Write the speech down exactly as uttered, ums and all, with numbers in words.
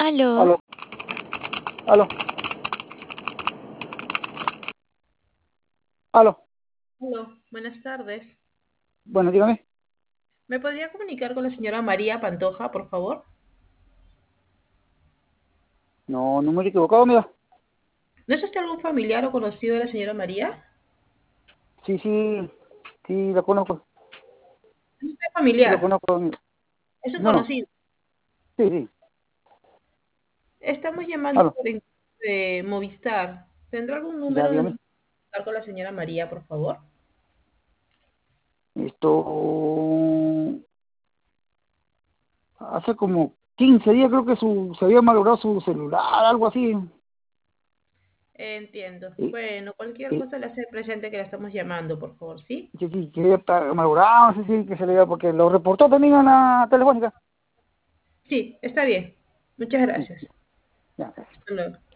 Aló. Aló, aló, aló. Hola, buenas tardes. Bueno, dígame. ¿Me podría comunicar con la señora María Pantoja, por favor? No, no me he equivocado, mira. ¿No es usted algún familiar o conocido de la señora María? Sí, sí, sí, la conozco. ¿Es usted Sí, la familiar? conozco. mira. ¿Es un No, no, conocido? sí, sí. Estamos llamando Aló, por el- de Movistar. ¿Tendrá algún ya, número donde dígame. se pueda comunicar con la señora María, por favor? Esto hace como quince días creo que su, se había malogrado su celular, algo así. Entiendo. Y, Bueno, cualquier y, cosa le hace presente que la estamos llamando, por favor, ¿sí? sí, sí, que está malogrado, no sé si que se le dio, porque lo reportó también a la telefónica. Sí, está bien. Muchas Sí, gracias. ya, ya. Hasta luego.